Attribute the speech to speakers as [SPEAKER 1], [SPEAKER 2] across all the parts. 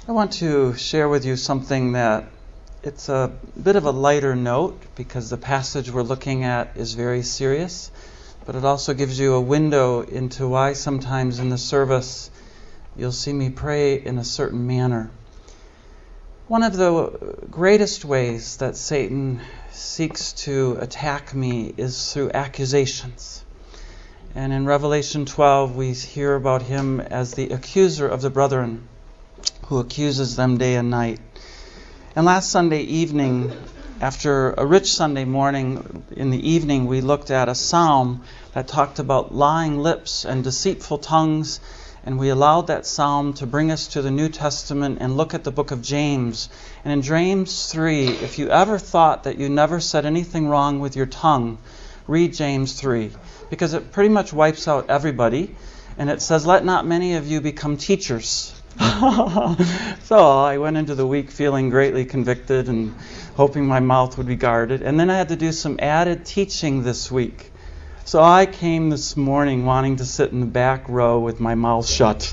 [SPEAKER 1] I want to share with you something that it's a bit of a lighter note because the passage we're looking at is very serious, but it also gives you a window into why sometimes in the service you'll see me pray in a certain manner. One of the greatest ways that Satan seeks to attack me is through accusations. And in Revelation 12 we hear about him as the accuser of the brethren, who accuses them day and night. And last Sunday evening, after a rich Sunday morning, in the evening we looked at a psalm that talked about lying lips and deceitful tongues, and we allowed that psalm to bring us to the New Testament and look at the book of James. And in James 3, if you ever thought that you never said anything wrong with your tongue, read James 3, because it pretty much wipes out everybody. And it says, "Let not many of you become teachers." So I went into the week feeling greatly convicted and hoping my mouth would be guarded. And then I had to do some added teaching this week. So I came this morning wanting to sit in the back row with my mouth shut.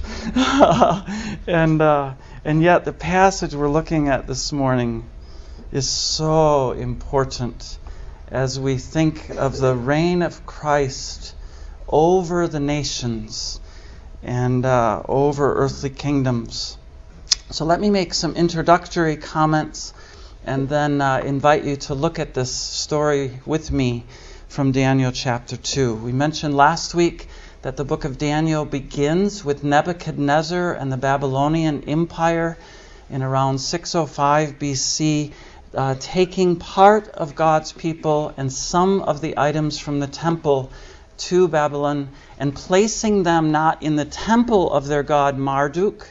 [SPEAKER 1] And yet the passage we're looking at this morning is so important as we think of the reign of Christ over the nations and over earthly kingdoms. So let me make some introductory comments and then invite you to look at this story with me from Daniel chapter 2. We mentioned last week that the book of Daniel begins with Nebuchadnezzar and the Babylonian Empire in around 605 BC, taking part of God's people and some of the items from the temple to Babylon and placing them not in the temple of their god Marduk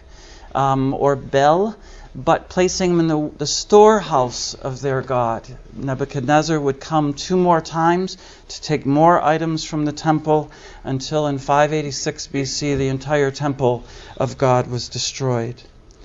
[SPEAKER 1] or Bel, but placing them in the storehouse of their god. Nebuchadnezzar would come 2 more times to take more items from the temple until in 586 BC the entire temple of God was destroyed.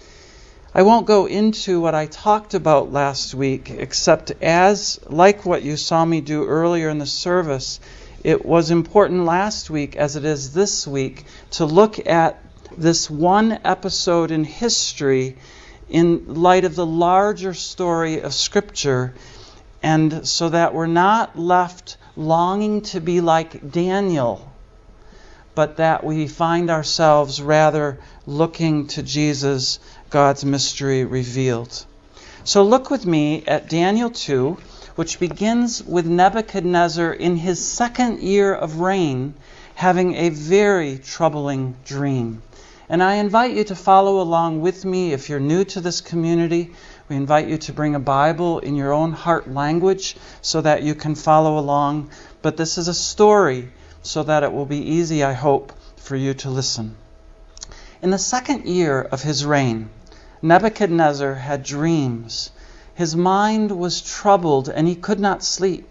[SPEAKER 1] I won't go into what I talked about last week, except as, like what you saw me do earlier in the service, it was important last week, as it is this week, to look at this one episode in history in light of the larger story of Scripture, and so that we're not left longing to be like Daniel, but that we find ourselves rather looking to Jesus, God's mystery revealed. So look with me at Daniel 2, which begins with Nebuchadnezzar in his 2nd year of reign having a very troubling dream. And I invite you to follow along with me. If you're new to this community, we invite you to bring a Bible in your own heart language so that you can follow along. But this is a story so that it will be easy, I hope, for you to listen. In the 2nd year of his reign, Nebuchadnezzar had dreams. His mind was troubled and he could not sleep.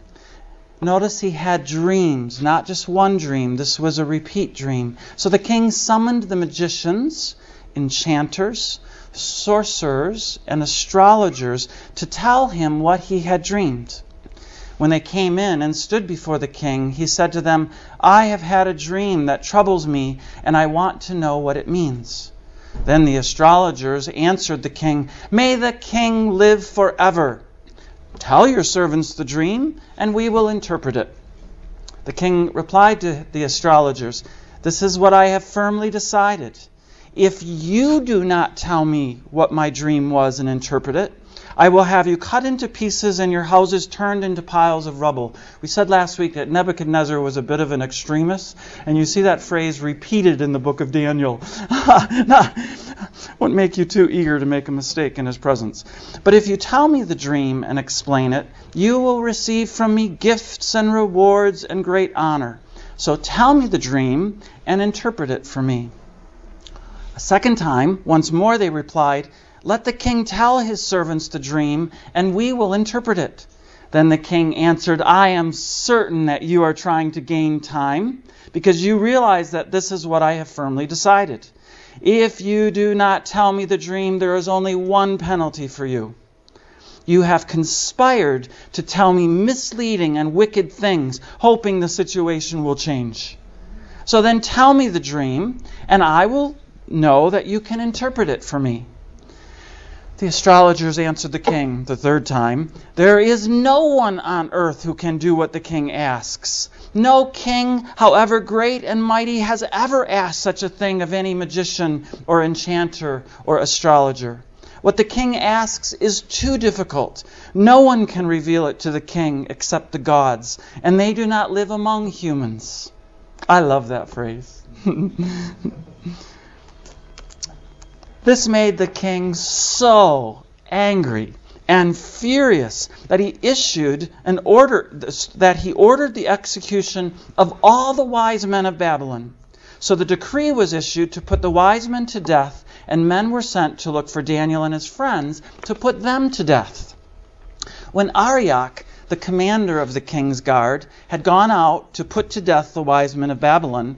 [SPEAKER 1] Notice he had dreams, not just one dream. This was a repeat dream. So the king summoned the magicians, enchanters, sorcerers, and astrologers to tell him what he had dreamed. When they came in and stood before the king, he said to them, "I have had a dream that troubles me, and I want to know what it means." Then the astrologers answered the king, "May the king live forever. Tell your servants the dream, and we will interpret it." The king replied to the astrologers, "This is what I have firmly decided. If you do not tell me what my dream was and interpret it, I will have you cut into pieces and your houses turned into piles of rubble." We said last week that Nebuchadnezzar was a bit of an extremist, and you see that phrase repeated in the book of Daniel. Won't make you too eager to make a mistake in his presence. "But if you tell me the dream and explain it, you will receive from me gifts and rewards and great honor. So tell me the dream and interpret it for me." A 2nd time, once more they replied, "Let the king tell his servants the dream, and we will interpret it." Then the king answered, "I am certain that you are trying to gain time, because you realize that this is what I have firmly decided. If you do not tell me the dream, there is only one penalty for you. You have conspired to tell me misleading and wicked things, hoping the situation will change. So then tell me the dream, and I will know that you can interpret it for me." The astrologers answered the king the third time, "There is no one on earth who can do what the king asks. No king, however great and mighty, has ever asked such a thing of any magician or enchanter or astrologer. What the king asks is too difficult. No one can reveal it to the king except the gods, and they do not live among humans." I love that phrase. This made the king so angry and furious that he ordered the execution of all the wise men of Babylon. So the decree was issued to put the wise men to death, and men were sent to look for Daniel and his friends to put them to death. When Arioch, the commander of the king's guard, had gone out to put to death the wise men of Babylon,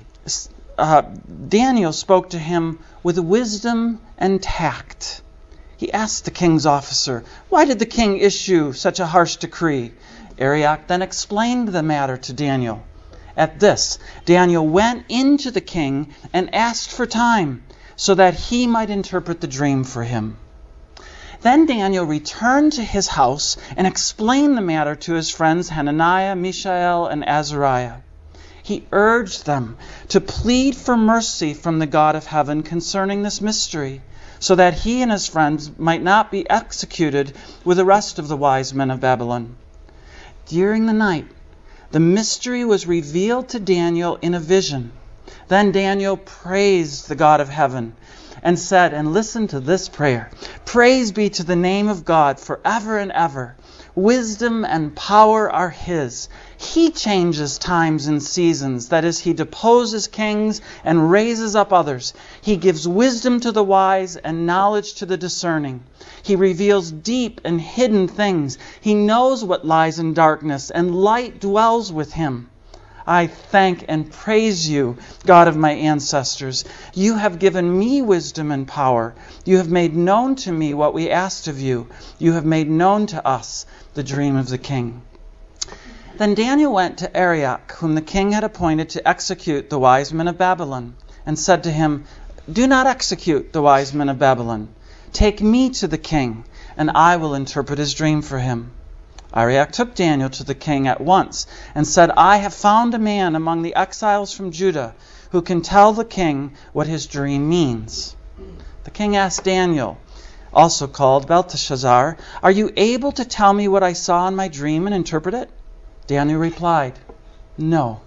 [SPEAKER 1] Daniel spoke to him with wisdom and tact. He asked the king's officer, "Why did the king issue such a harsh decree?" Arioch then explained the matter to Daniel. At this, Daniel went into the king and asked for time so that he might interpret the dream for him. Then Daniel returned to his house and explained the matter to his friends Hananiah, Mishael, and Azariah. He urged them to plead for mercy from the God of heaven concerning this mystery, so that he and his friends might not be executed with the rest of the wise men of Babylon. During the night, the mystery was revealed to Daniel in a vision. Then Daniel praised the God of heaven and said, and listen to this prayer, "Praise be to the name of God forever and ever. Wisdom and power are His. He changes times and seasons. That is, He deposes kings and raises up others. He gives wisdom to the wise and knowledge to the discerning. He reveals deep and hidden things. He knows what lies in darkness, and light dwells with Him. I thank and praise you, God of my ancestors. You have given me wisdom and power. You have made known to me what we asked of you. You have made known to us the dream of the king." Then Daniel went to Arioch, whom the king had appointed to execute the wise men of Babylon, and said to him, "Do not execute the wise men of Babylon. Take me to the king, and I will interpret his dream for him." Arioch took Daniel to the king at once and said, "I have found a man among the exiles from Judah who can tell the king what his dream means." The king asked Daniel, also called Belteshazzar, "Are you able to tell me what I saw in my dream and interpret it?" Daniel replied, "No.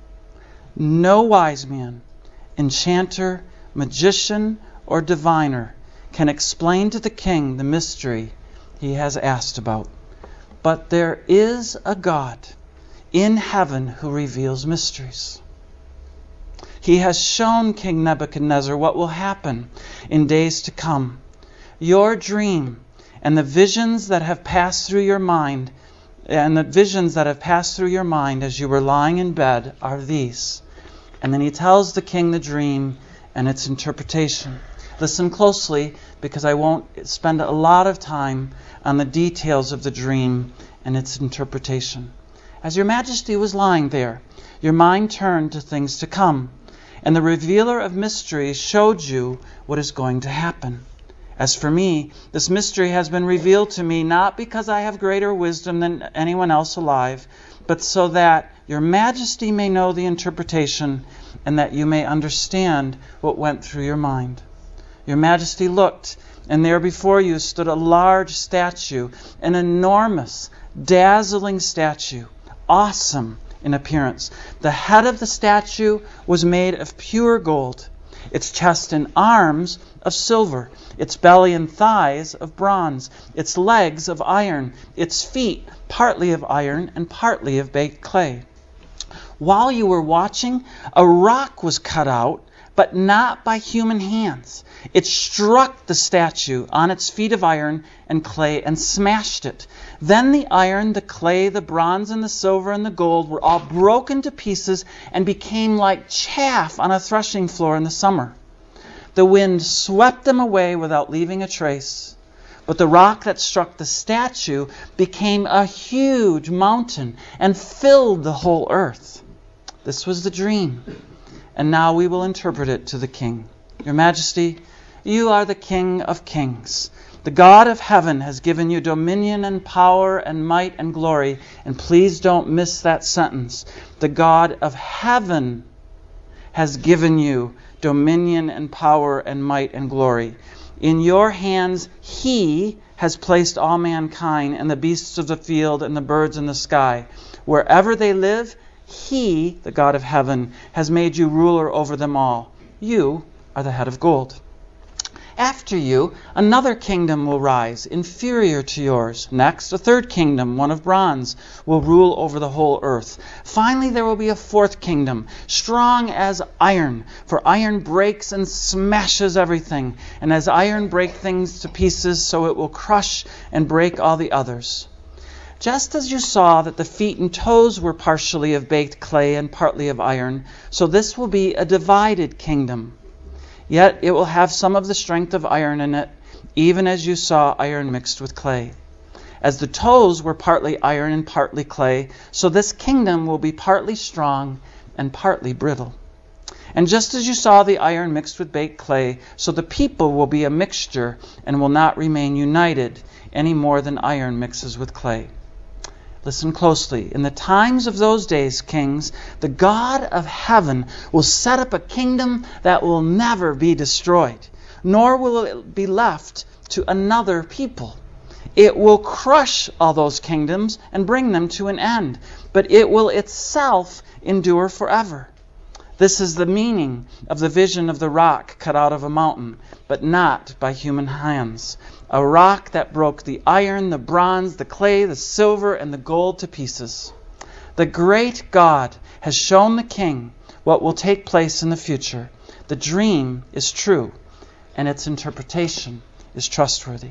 [SPEAKER 1] No wise man, enchanter, magician, or diviner can explain to the king the mystery he has asked about. But there is a God in heaven who reveals mysteries. He has shown King Nebuchadnezzar what will happen in days to come. Your dream and the visions that have passed through your mind as you were lying in bed are these." And then he tells the king the dream and its interpretation. Listen closely, because I won't spend a lot of time on the details of the dream and its interpretation. As your majesty was lying there, your mind turned to things to come, and the revealer of mysteries showed you what is going to happen. As for me, this mystery has been revealed to me not because I have greater wisdom than anyone else alive, but so that your majesty may know the interpretation and that you may understand what went through your mind. Your majesty looked, and there before you stood a large statue, an enormous, dazzling statue, awesome in appearance. The head of the statue was made of pure gold, its chest and arms of silver, its belly and thighs of bronze, its legs of iron, its feet partly of iron and partly of baked clay. While you were watching, a rock was cut out, but not by human hands. It struck the statue on its feet of iron and clay and smashed it. Then the iron, the clay, the bronze, and the silver, and the gold were all broken to pieces and became like chaff on a threshing floor in the summer. The wind swept them away without leaving a trace. But the rock that struck the statue became a huge mountain and filled the whole earth. This was the dream, and now we will interpret it to the king. Your Majesty, you are the King of Kings. The God of heaven has given you dominion and power and might and glory. And please don't miss that sentence. The God of heaven has given you dominion and power and might and glory. In your hands He has placed all mankind and the beasts of the field and the birds in the sky. Wherever they live, He, the God of heaven, has made you ruler over them all. You are the head of gold. After you, another kingdom will rise, inferior to yours. Next, a third kingdom, one of bronze, will rule over the whole earth. Finally, there will be a fourth kingdom, strong as iron, for iron breaks and smashes everything. And as iron breaks things to pieces, so it will crush and break all the others. Just as you saw that the feet and toes were partially of baked clay and partly of iron, so this will be a divided kingdom. Yet it will have some of the strength of iron in it, even as you saw iron mixed with clay. As the toes were partly iron and partly clay, so this kingdom will be partly strong and partly brittle. And just as you saw the iron mixed with baked clay, so the people will be a mixture and will not remain united any more than iron mixes with clay. Listen closely. In the times of those days, kings, the God of heaven will set up a kingdom that will never be destroyed, nor will it be left to another people. It will crush all those kingdoms and bring them to an end, but it will itself endure forever. This is the meaning of the vision of the rock cut out of a mountain, but not by human hands. A rock that broke the iron, the bronze, the clay, the silver, and the gold to pieces. The great God has shown the king what will take place in the future. The dream is true, and its interpretation is trustworthy.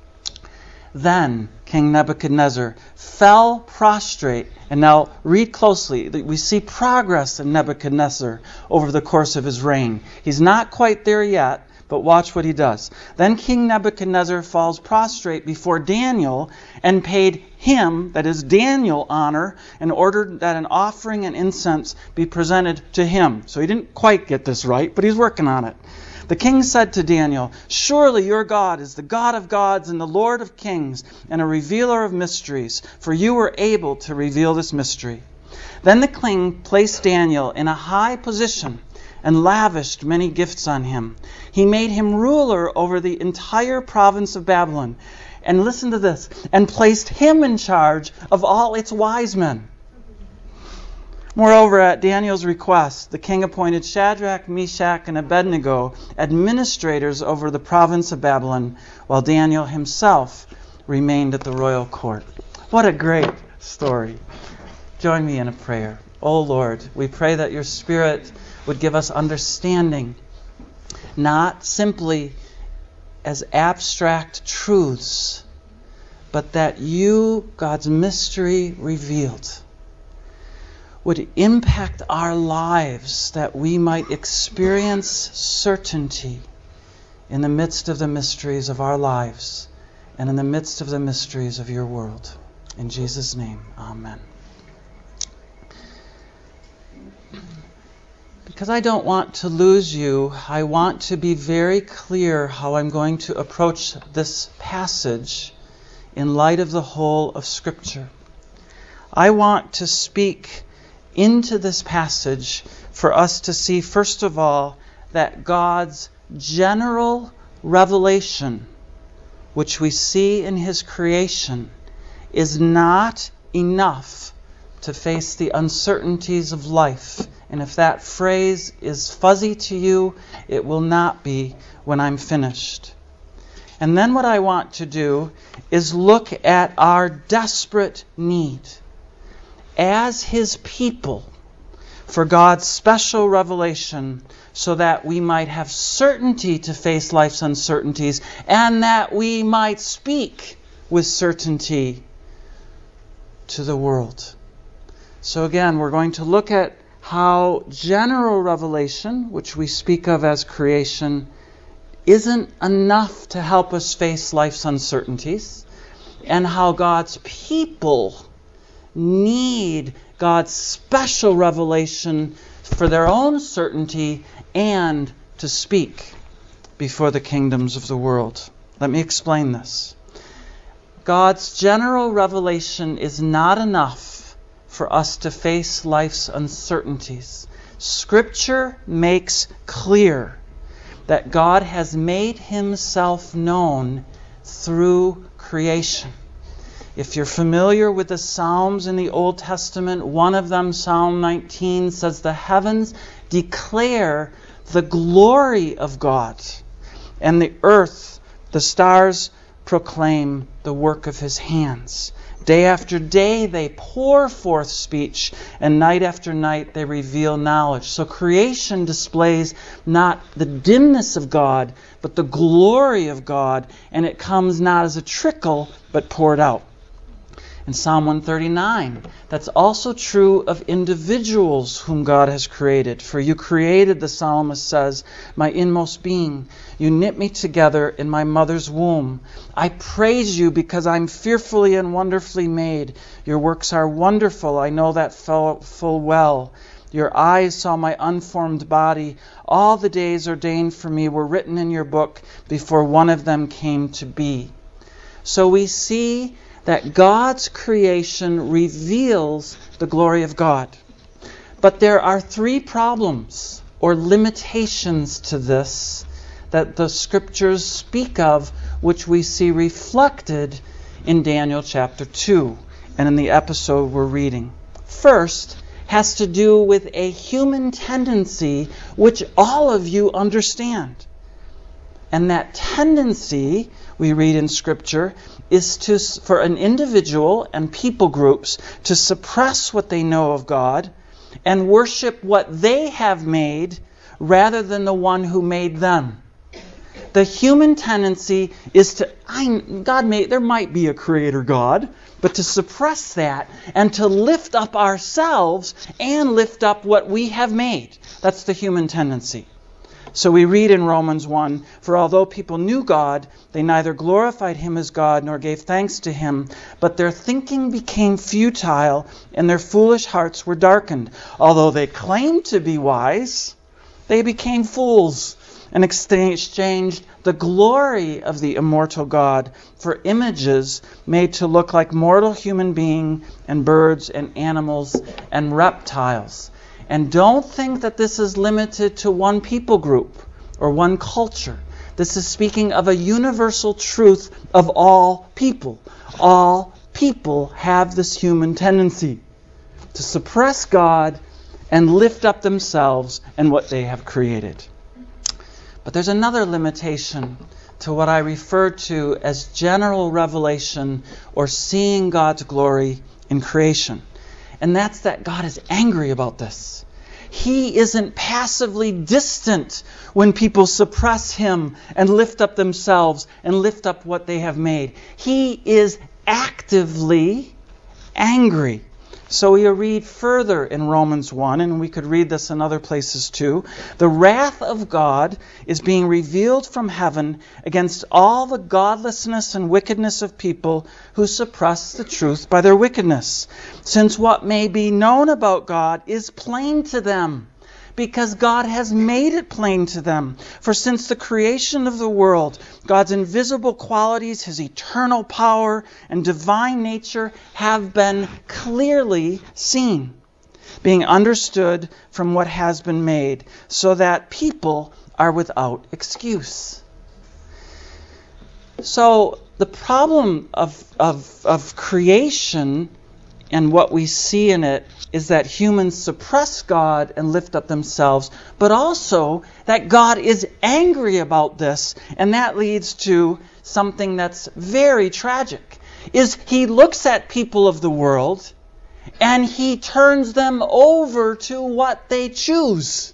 [SPEAKER 1] Then King Nebuchadnezzar fell prostrate. And now read closely. We see progress in Nebuchadnezzar over the course of his reign. He's not quite there yet, but watch what he does. Then King Nebuchadnezzar falls prostrate before Daniel and paid him, that is Daniel, honor and ordered that an offering and incense be presented to him. So he didn't quite get this right, but he's working on it. The king said to Daniel, "Surely your God is the God of gods and the Lord of kings and a revealer of mysteries, for you were able to reveal this mystery." Then the king placed Daniel in a high position and lavished many gifts on him. He made him ruler over the entire province of Babylon. And listen to this, and placed him in charge of all its wise men. Moreover, at Daniel's request, the king appointed Shadrach, Meshach, and Abednego administrators over the province of Babylon, while Daniel himself remained at the royal court. What a great story. Join me in a prayer. O Lord, we pray that your Spirit would give us understanding, not simply as abstract truths, but that you, God's mystery revealed, would impact our lives, that we might experience certainty in the midst of the mysteries of our lives and in the midst of the mysteries of your world. In Jesus' name, amen. Because I don't want to lose you, I want to be very clear how I'm going to approach this passage in light of the whole of Scripture. I want to speak into this passage for us to see, first of all, that God's general revelation, which we see in His creation, is not enough to face the uncertainties of life. And if that phrase is fuzzy to you, it will not be when I'm finished. And then what I want to do is look at our desperate need as His people for God's special revelation, so that we might have certainty to face life's uncertainties and that we might speak with certainty to the world. So again, we're going to look at how general revelation, which we speak of as creation, isn't enough to help us face life's uncertainties, and how God's people need God's special revelation for their own certainty and to speak before the kingdoms of the world. Let me explain this. God's general revelation is not enough for us to face life's uncertainties. Scripture makes clear that God has made Himself known through creation. If you're familiar with the Psalms in the Old Testament, one of them, Psalm 19, says, "The heavens declare the glory of God, and the earth, the stars proclaim the work of His hands. Day after day they pour forth speech, and night after night they reveal knowledge." So creation displays not the dimness of God, but the glory of God, and it comes not as a trickle, but poured out. In Psalm 139, that's also true of individuals whom God has created. "For you created," the psalmist says, "my inmost being. You knit me together in my mother's womb. I praise you because I'm fearfully and wonderfully made. Your works are wonderful. I know that full well. Your eyes saw my unformed body. All the days ordained for me were written in your book before one of them came to be." So we see that God's creation reveals the glory of God. But there are three problems or limitations to this that the Scriptures speak of, which we see reflected in Daniel chapter 2 and in the episode we're reading. First has to do with a human tendency which all of you understand. And that tendency, we read in Scripture, is for an individual and people groups to suppress what they know of God and worship what they have made rather than the one who made them. The human tendency is there might be a creator God, but to suppress that and to lift up ourselves and lift up what we have made. That's the human tendency. So we read in Romans 1, "For although people knew God, they neither glorified Him as God nor gave thanks to Him, but their thinking became futile and their foolish hearts were darkened. Although they claimed to be wise, they became fools and exchanged the glory of the immortal God for images made to look like mortal human beings and birds and animals and reptiles." And don't think that this is limited to one people group or one culture. This is speaking of a universal truth of all people. All people have this human tendency to suppress God and lift up themselves and what they have created. But there's another limitation to what I refer to as general revelation or seeing God's glory in creation. And that's that God is angry about this. He isn't passively distant when people suppress Him and lift up themselves and lift up what they have made. He is actively angry. So we read further in Romans 1, and we could read this in other places too. "The wrath of God is being revealed from heaven against all the godlessness and wickedness of people who suppress the truth by their wickedness. Since what may be known about God is plain to them, because God has made it plain to them. For since the creation of the world, God's invisible qualities, His eternal power and divine nature have been clearly seen, being understood from what has been made, so that people are without excuse." So the problem of creation and what we see in it is that humans suppress God and lift up themselves, but also that God is angry about this, and that leads to something that's very tragic, is He looks at people of the world and He turns them over to what they choose.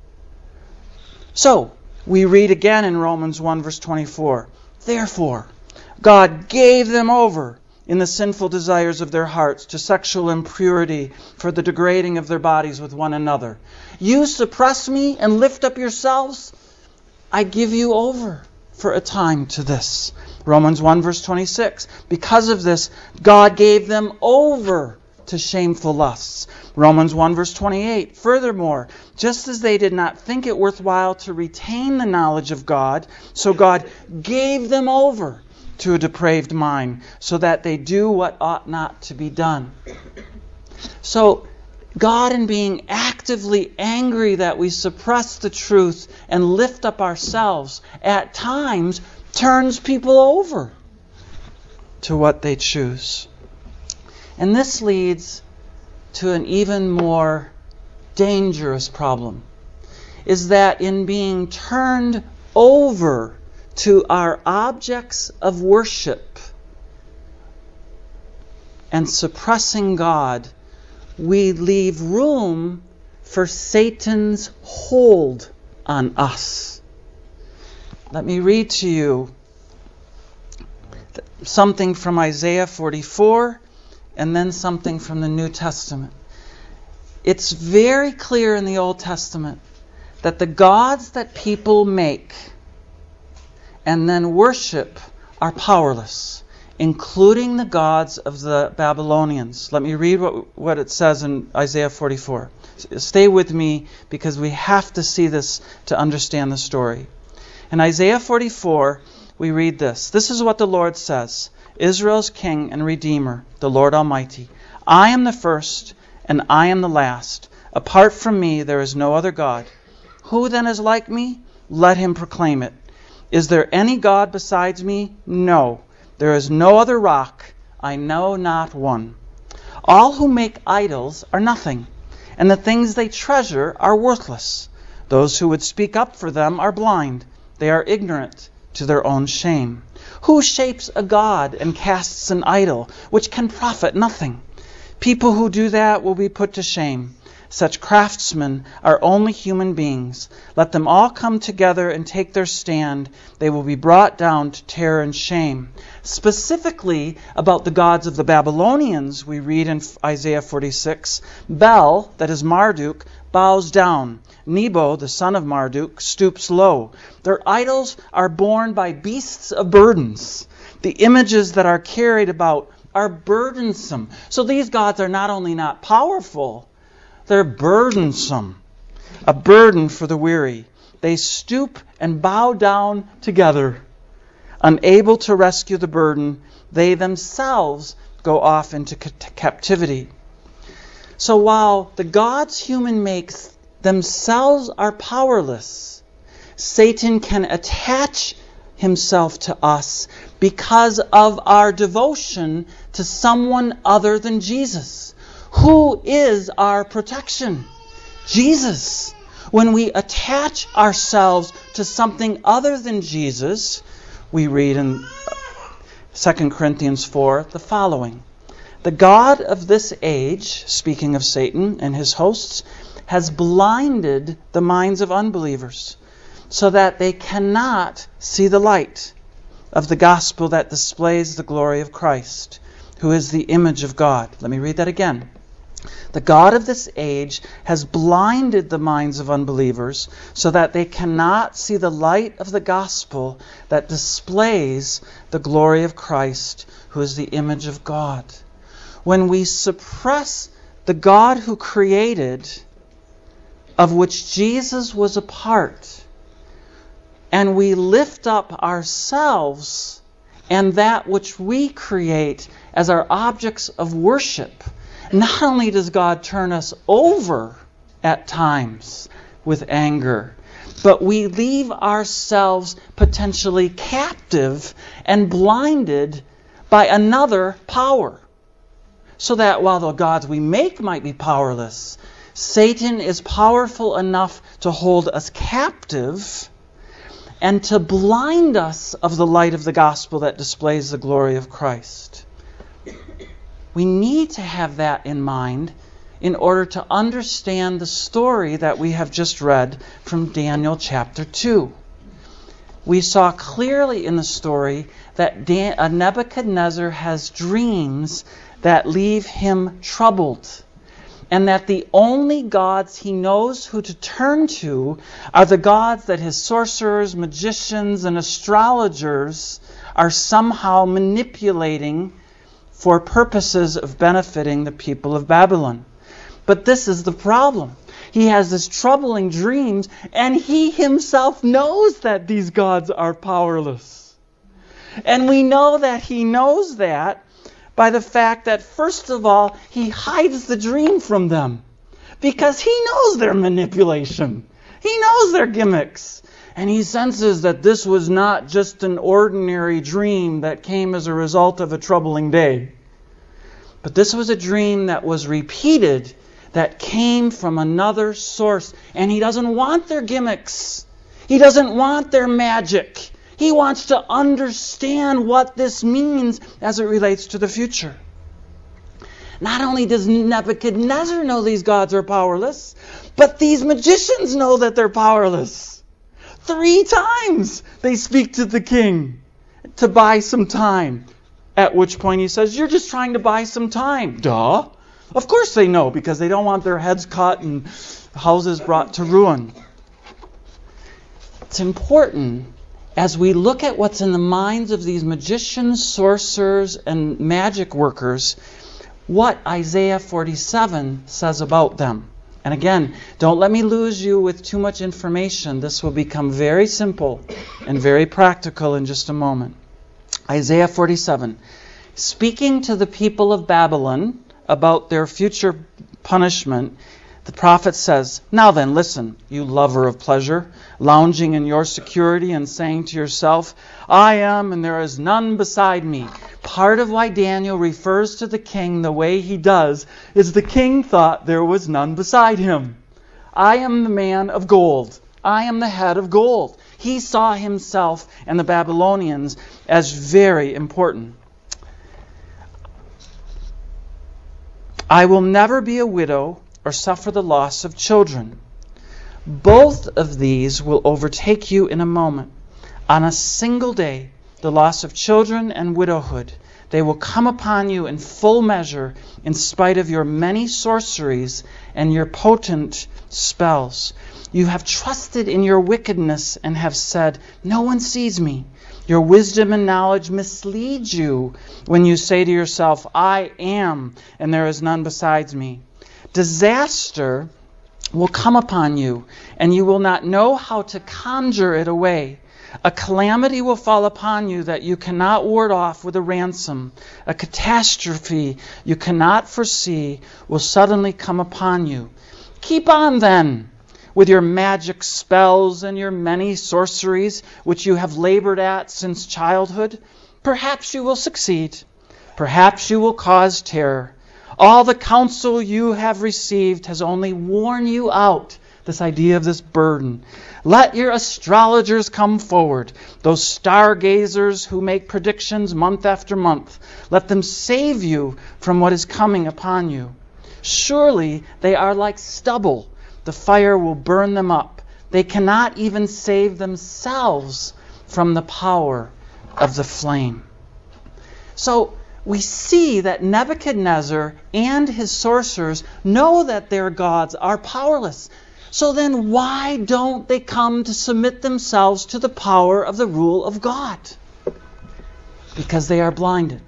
[SPEAKER 1] So, we read again in Romans 1 verse 24, "Therefore, God gave them over in the sinful desires of their hearts to sexual impurity for the degrading of their bodies with one another. You suppress me and lift up yourselves, I give you over for a time to this." Romans 1 verse 26, "Because of this, God gave them over to shameful lusts. Romans 1 verse 28, furthermore, just as they did not think it worthwhile to retain the knowledge of God, so God gave them over to a depraved mind, so that they do what ought not to be done. So God, in being actively angry that we suppress the truth and lift up ourselves, at times turns people over to what they choose. And this leads to an even more dangerous problem, is that in being turned over to our objects of worship and suppressing God, we leave room for Satan's hold on us. Let me read to you something from Isaiah 44 and then something from the New Testament. It's very clear in the Old Testament that the gods that people make and then worship are powerless, including the gods of the Babylonians. Let me read what it says in Isaiah 44. Stay with me because we have to see this to understand the story. In Isaiah 44, we read this. This is what the Lord says, Israel's King and Redeemer, the Lord Almighty. I am the first and I am the last. Apart from me there is no other God. Who then is like me? Let him proclaim it. Is there any God besides me? No. There is no other rock. I know not one. All who make idols are nothing, and the things they treasure are worthless. Those who would speak up for them are blind. They are ignorant to their own shame. Who shapes a god and casts an idol, which can profit nothing? People who do that will be put to shame. Such craftsmen are only human beings. Let them all come together and take their stand. They will be brought down to terror and shame. Specifically about the gods of the Babylonians, we read in Isaiah 46, Bel, that is Marduk, bows down. Nebo, the son of Marduk, stoops low. Their idols are borne by beasts of burdens. The images that are carried about are burdensome. So these gods are not only not powerful, they're burdensome, a burden for the weary. They stoop and bow down together. Unable to rescue the burden, they themselves go off into captivity. So while the gods human makes themselves are powerless, Satan can attach himself to us because of our devotion to someone other than Jesus. Who is our protection? Jesus. When we attach ourselves to something other than Jesus, we read in 2 Corinthians 4 the following. The God of this age, speaking of Satan and his hosts, has blinded the minds of unbelievers so that they cannot see the light of the gospel that displays the glory of Christ, who is the image of God. Let me read that again. The God of this age has blinded the minds of unbelievers so that they cannot see the light of the gospel that displays the glory of Christ, who is the image of God. When we suppress the God who created, of which Jesus was a part, and we lift up ourselves and that which we create as our objects of worship, not only does God turn us over at times with anger, but we leave ourselves potentially captive and blinded by another power. So that while the gods we make might be powerless, Satan is powerful enough to hold us captive and to blind us of the light of the gospel that displays the glory of Christ. We need to have that in mind in order to understand the story that we have just read from Daniel chapter 2. We saw clearly in the story that Nebuchadnezzar has dreams that leave him troubled, and that the only gods he knows who to turn to are the gods that his sorcerers, magicians, and astrologers are somehow manipulating for purposes of benefiting the people of Babylon. But this is the problem. He has this troubling dreams, and he himself knows that these gods are powerless. And we know that he knows that by the fact that, first of all, he hides the dream from them. Because he knows their manipulation. He knows their gimmicks. And he senses that this was not just an ordinary dream that came as a result of a troubling day. But this was a dream that was repeated, that came from another source. And he doesn't want their gimmicks. He doesn't want their magic. He wants to understand what this means as it relates to the future. Not only does Nebuchadnezzar know these gods are powerless, but these magicians know that they're powerless. 3 times they speak to the king to buy some time. At which point he says, "You're just trying to buy some time." Duh. Of course they know, because they don't want their heads cut and houses brought to ruin. It's important as we look at what's in the minds of these magicians, sorcerers, and magic workers, what Isaiah 47 says about them. And again, don't let me lose you with too much information. This will become very simple and very practical in just a moment. Isaiah 47. Speaking to the people of Babylon about their future punishment, the prophet says, "Now then, listen, you lover of pleasure, lounging in your security and saying to yourself, 'I am, and there is none beside me.'" Part of why Daniel refers to the king the way he does is the king thought there was none beside him. "I am the man of gold. I am the head of gold." He saw himself and the Babylonians as very important. "I will never be a widow or suffer the loss of children. Both of these will overtake you in a moment. On a single day, the loss of children and widowhood. They will come upon you in full measure, in spite of your many sorceries and your potent spells. You have trusted in your wickedness and have said, 'No one sees me.' Your wisdom and knowledge mislead you when you say to yourself, 'I am, and there is none besides me.' Disaster will come upon you, and you will not know how to conjure it away. A calamity will fall upon you that you cannot ward off with a ransom. A catastrophe you cannot foresee will suddenly come upon you. Keep on then with your magic spells and your many sorceries, which you have labored at since childhood. Perhaps you will succeed. Perhaps you will cause terror. All the counsel you have received has only worn you out." This idea of this burden. "Let your astrologers come forward, those stargazers who make predictions month after month. Let them save you from what is coming upon you. Surely they are like stubble. The fire will burn them up. They cannot even save themselves from the power of the flame." So we see that Nebuchadnezzar and his sorcerers know that their gods are powerless. So then why don't they come to submit themselves to the power of the rule of God? Because they are blinded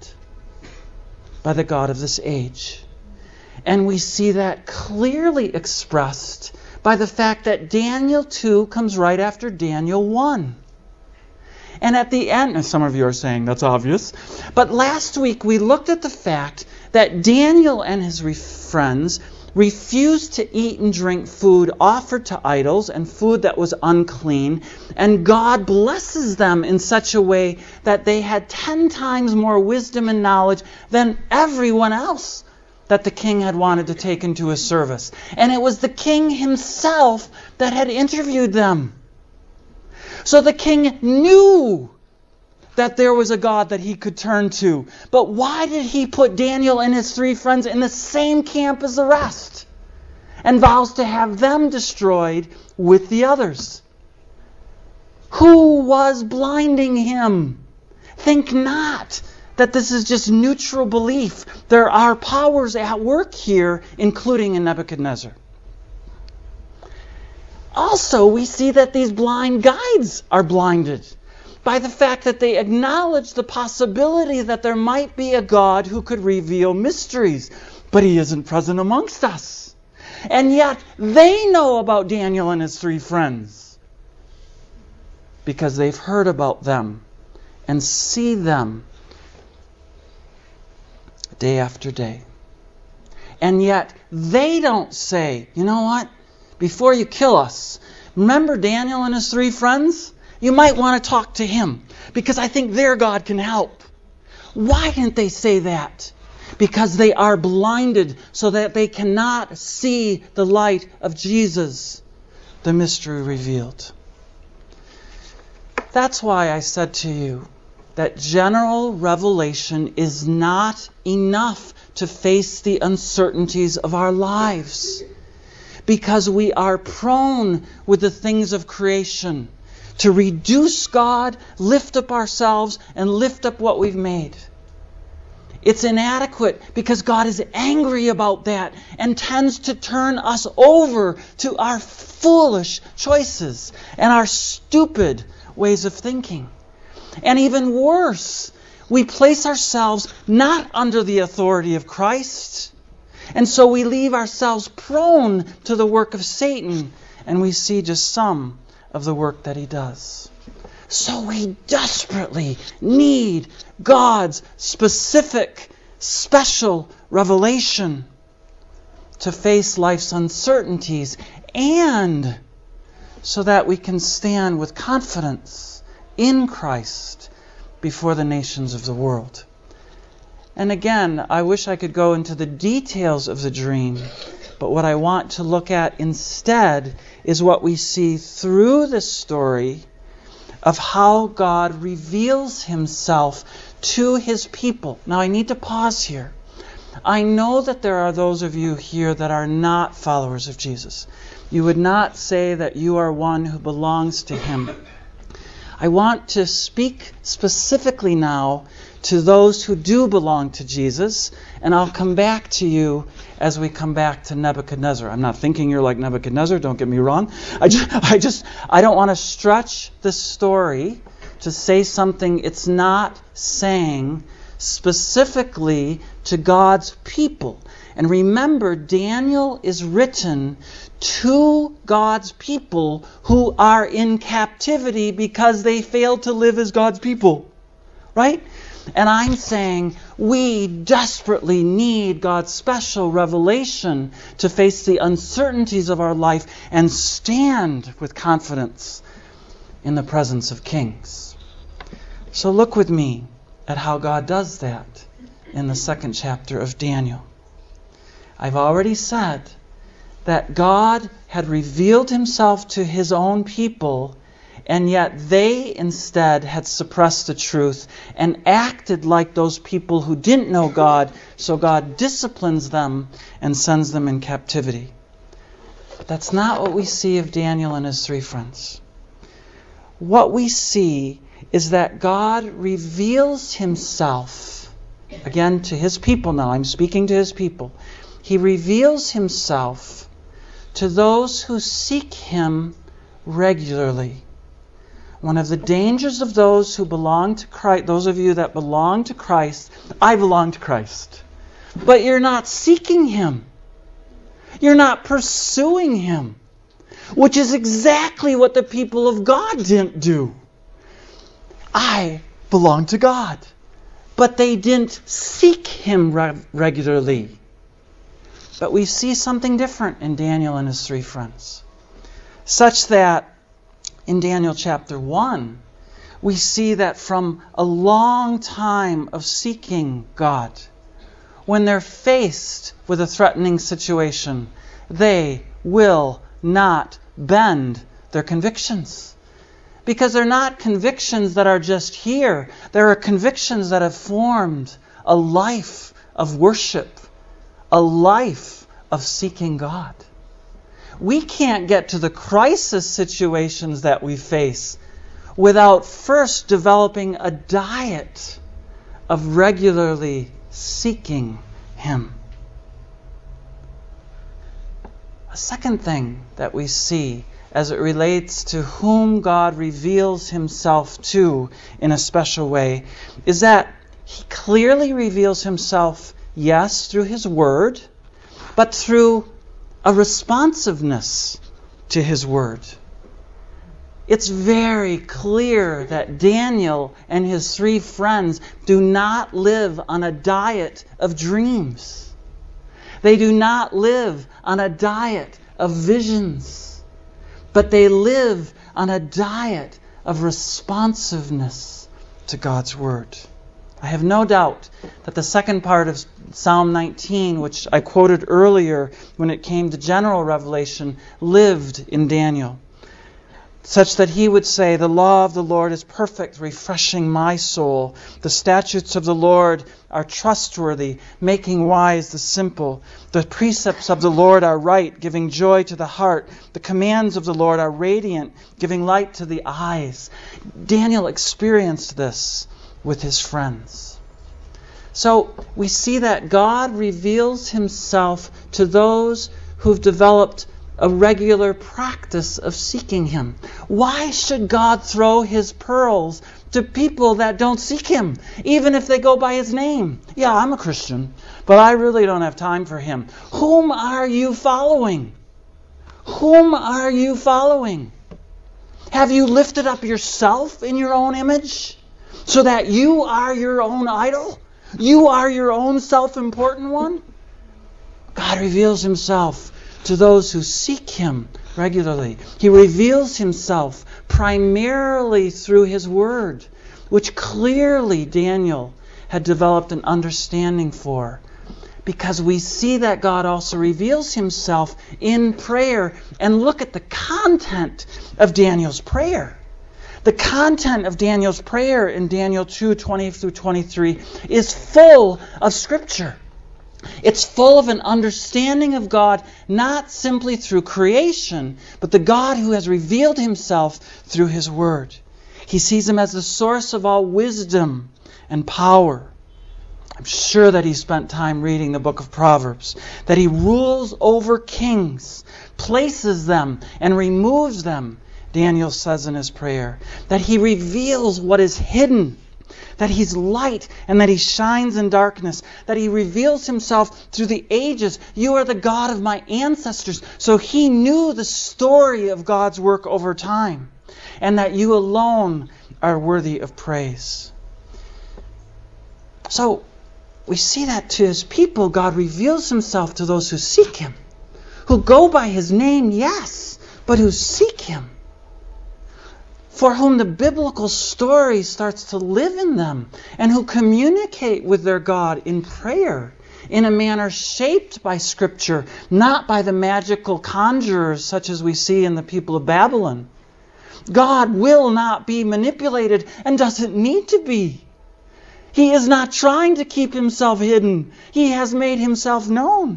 [SPEAKER 1] by the God of this age. And we see that clearly expressed by the fact that Daniel 2 comes right after Daniel 1. And at the end, and some of you are saying that's obvious, but last week we looked at the fact that Daniel and his friends refused to eat and drink food offered to idols and food that was unclean, and God blesses them in such a way that they had 10 times more wisdom and knowledge than everyone else that the king had wanted to take into his service. And it was the king himself that had interviewed them. So the king knew that there was a God that he could turn to. But why did he put Daniel and his 3 friends in the same camp as the rest? And vows to have them destroyed with the others. Who was blinding him? Think not that this is just neutral belief. There are powers at work here, including in Nebuchadnezzar. Also, we see that these blind guides are blinded. by the fact that they acknowledge the possibility that there might be a God who could reveal mysteries, but He isn't present amongst us. And yet they know about Daniel and his 3 friends because they've heard about them and see them day after day. And yet they don't say, you know what? Before you kill us, remember Daniel and his 3 friends? You might want to talk to him because I think their God can help. Why didn't they say that? Because they are blinded so that they cannot see the light of Jesus, the mystery revealed. That's why I said to you that general revelation is not enough to face the uncertainties of our lives, because we are prone with the things of creation to reduce God, lift up ourselves, and lift up what we've made. It's inadequate because God is angry about that and tends to turn us over to our foolish choices and our stupid ways of thinking. And even worse, we place ourselves not under the authority of Christ. And so we leave ourselves prone to the work of Satan, and we see just some of the work that he does. So we desperately need God's specific, special revelation to face life's uncertainties, and so that we can stand with confidence in Christ before the nations of the world. And again, I wish I could go into the details of the dream, but what I want to look at instead is what we see through this story of how God reveals Himself to His people. Now I need to pause here. I know that there are those of you here that are not followers of Jesus. You would not say that you are one who belongs to Him. I want to speak specifically now to those who do belong to Jesus, and I'll come back to you as we come back to Nebuchadnezzar. I'm not thinking you're like Nebuchadnezzar, don't get me wrong. I don't want to stretch this story to say something it's not saying specifically to God's people. And remember, Daniel is written to God's people who are in captivity because they failed to live as God's people. Right? And I'm saying we desperately need God's special revelation to face the uncertainties of our life and stand with confidence in the presence of kings. So look with me at how God does that in the 2nd chapter of Daniel. I've already said that God had revealed Himself to His own people, and yet they instead had suppressed the truth and acted like those people who didn't know God, so God disciplines them and sends them in captivity. But that's not what we see of Daniel and his 3 friends. What we see is that God reveals Himself, again to His people now, I'm speaking to His people. He reveals Himself to those who seek Him regularly. One of the dangers of those who belong to Christ, those of you that belong to Christ, I belong to Christ, but you're not seeking Him. You're not pursuing Him, which is exactly what the people of God didn't do. I belong to God, but they didn't seek Him regularly. But we see something different in Daniel and his 3 friends, such that in Daniel chapter 1, we see that from a long time of seeking God, when they're faced with a threatening situation, they will not bend their convictions. Because they're not convictions that are just here. There are convictions that have formed a life of worship, a life of seeking God. We can't get to the crisis situations that we face without first developing a diet of regularly seeking Him. A second thing that we see as it relates to whom God reveals himself to in a special way is that he clearly reveals himself, yes, through his word, but through a responsiveness to his word. It's very clear that Daniel and his 3 friends do not live on a diet of dreams. They do not live on a diet of visions, but they live on a diet of responsiveness to God's word. I have no doubt that the second part of Psalm 19, which I quoted earlier when it came to general revelation, lived in Daniel, such that he would say, "The law of the Lord is perfect, refreshing my soul. The statutes of the Lord are trustworthy, making wise the simple. The precepts of the Lord are right, giving joy to the heart. The commands of the Lord are radiant, giving light to the eyes." Daniel experienced this with his friends. So we see that God reveals himself to those who've developed a regular practice of seeking him. Why should God throw his pearls to people that don't seek him, even if they go by his name? Yeah, I'm a Christian, but I really don't have time for him. Whom are you following? Whom are you following? Have you lifted up yourself in your own image so that you are your own idol? You are your own self-important one? God reveals himself to those who seek him regularly. He reveals himself primarily through his word, which clearly Daniel had developed an understanding for. Because we see that God also reveals himself in prayer. And look at the content of Daniel's prayer. The content of Daniel's prayer in Daniel 2:20 through 23 is full of Scripture. It's full of an understanding of God, not simply through creation, but the God who has revealed himself through his word. He sees him as the source of all wisdom and power. I'm sure that he spent time reading the book of Proverbs, that he rules over kings, places them and removes them, Daniel says in his prayer, that he reveals what is hidden, that he's light and that he shines in darkness, that he reveals himself through the ages. You are the God of my ancestors. So he knew the story of God's work over time, and that you alone are worthy of praise. So we see that to his people, God reveals himself to those who seek him, who go by his name, yes, but who seek him, for whom the biblical story starts to live in them, and who communicate with their God in prayer in a manner shaped by Scripture, not by the magical conjurers such as we see in the people of Babylon. God will not be manipulated and doesn't need to be. He is not trying to keep himself hidden. He has made himself known.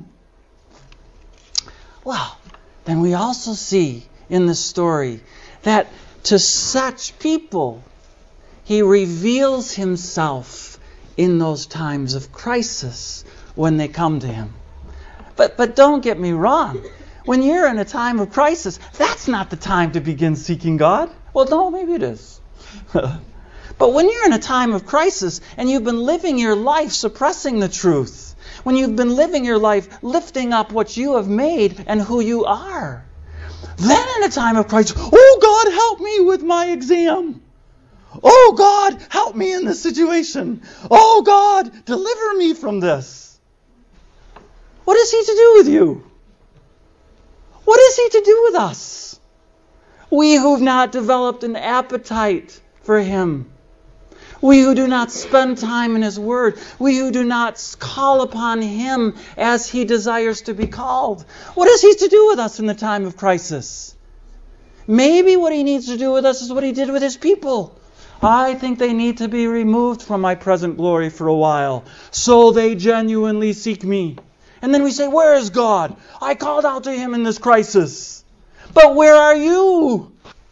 [SPEAKER 1] Well, then we also see in the story that to such people, he reveals himself in those times of crisis when they come to him. But don't get me wrong. When you're in a time of crisis, that's not the time to begin seeking God. Well, no, maybe it is. But when you're in a time of crisis and you've been living your life suppressing the truth, when you've been living your life lifting up what you have made and who you are, then in a time of crisis, oh God, help me with my exam. Oh God, help me in this situation. Oh God, deliver me from this. What is he to do with you? What is he to do with us? We who've not developed an appetite for him. We who do not spend time in his word. We who do not call upon him as he desires to be called. What is he to do with us in the time of crisis? Maybe what he needs to do with us is what he did with his people. I think they need to be removed from my present glory for a while, so they genuinely seek me. And then we say, where is God? I called out to him in this crisis. But where are you?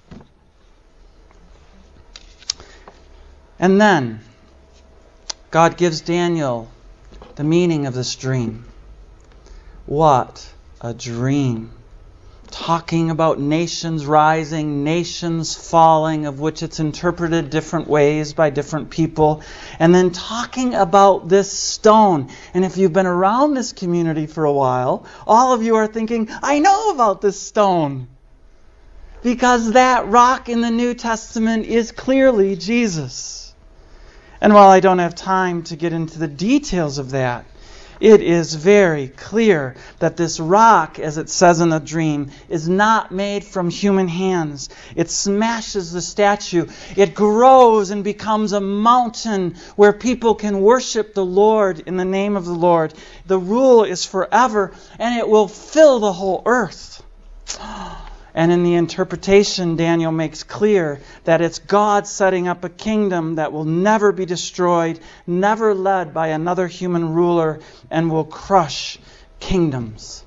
[SPEAKER 1] And then God gives Daniel the meaning of this dream. What a dream. talking about nations rising, nations falling, of which it's interpreted different ways by different people, and then talking about this stone. And if you've been around this community for a while, all of you are thinking, I know about this stone. Because that rock in the New Testament is clearly Jesus. And while I don't have time to get into the details of that, it is very clear that this rock, as it says in the dream, is not made from human hands. It smashes the statue. It grows and becomes a mountain where people can worship the Lord in the name of the Lord. The rule is forever, and it will fill the whole earth. And in the interpretation, Daniel makes clear that it's God setting up a kingdom that will never be destroyed, never led by another human ruler, and will crush kingdoms.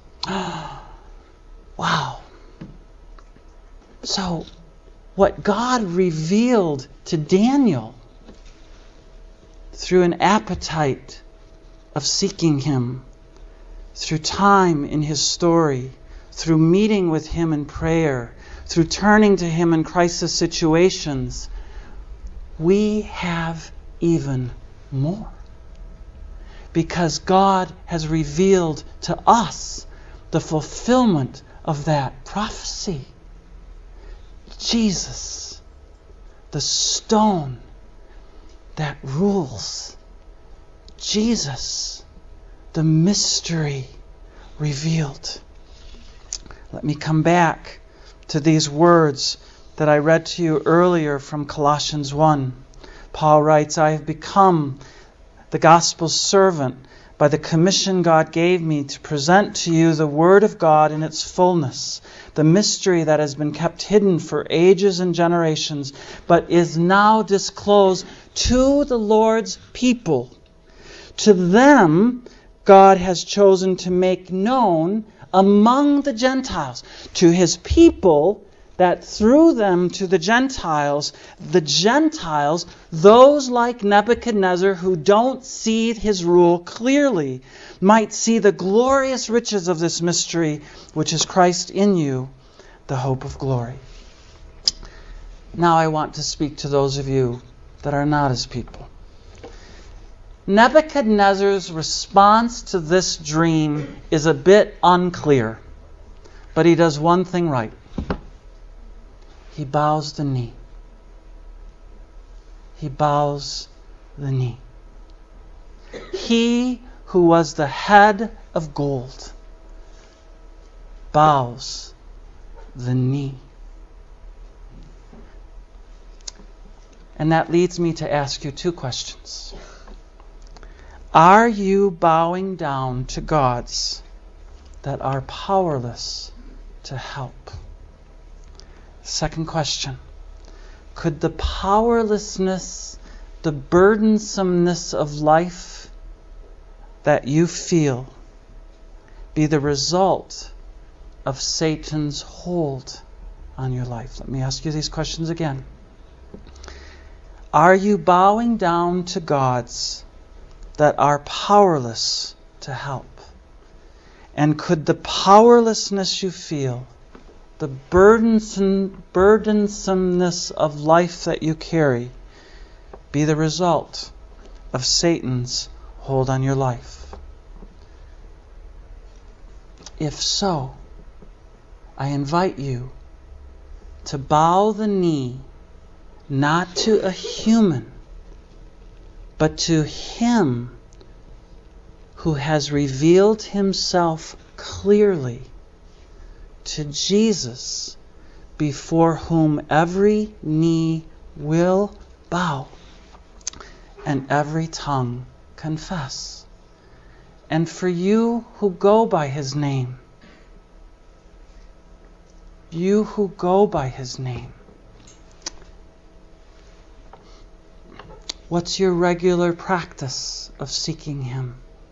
[SPEAKER 1] Wow. So, what God revealed to Daniel through an appetite of seeking Him, through time in his story, through meeting with Him in prayer, through turning to Him in crisis situations, we have even more. Because God has revealed to us the fulfillment of that prophecy. Jesus, the stone that rules. Jesus, the mystery revealed. Let me come back to these words that I read to you earlier from Colossians 1. Paul writes, I have become the gospel's servant by the commission God gave me to present to you the Word of God in its fullness, the mystery that has been kept hidden for ages and generations, but is now disclosed to the Lord's people. To them, God has chosen to make known among the Gentiles, to His people, that through them to the Gentiles, those like Nebuchadnezzar who don't see His rule clearly, might see the glorious riches of this mystery, which is Christ in you, the hope of glory. Now I want to speak to those of you that are not His people. Nebuchadnezzar's response to this dream is a bit unclear, but he does one thing right. He bows the knee. He bows the knee. He who was the head of gold bows the knee. And that leads me to ask you two questions. Are you bowing down to gods that are powerless to help? Second question. Could the powerlessness, the burdensomeness of life that you feel be the result of Satan's hold on your life? Let me ask you these questions again. Are you bowing down to gods that are powerless to help? And could the powerlessness you feel, the burdensomeness of life that you carry, be the result of Satan's hold on your life? If so, I invite you to bow the knee not to a human, but to Him who has revealed Himself clearly, to Jesus, before whom every knee will bow and every tongue confess. And for you who go by His name, you who go by His name, what's your regular practice of seeking Him?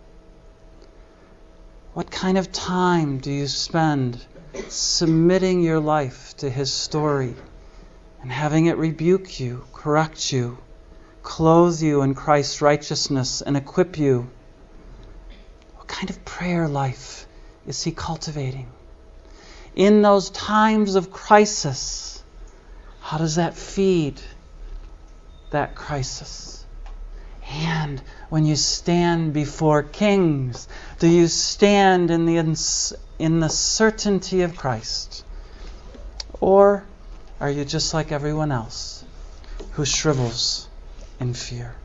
[SPEAKER 1] What kind of time do you spend submitting your life to His story and having it rebuke you, correct you, clothe you in Christ's righteousness, and equip you? What kind of prayer life is He cultivating? in those times of crisis, how does that feed that crisis? And when you stand before kings, do you stand in the certainty of Christ? Or are you just like everyone else who shrivels in fear?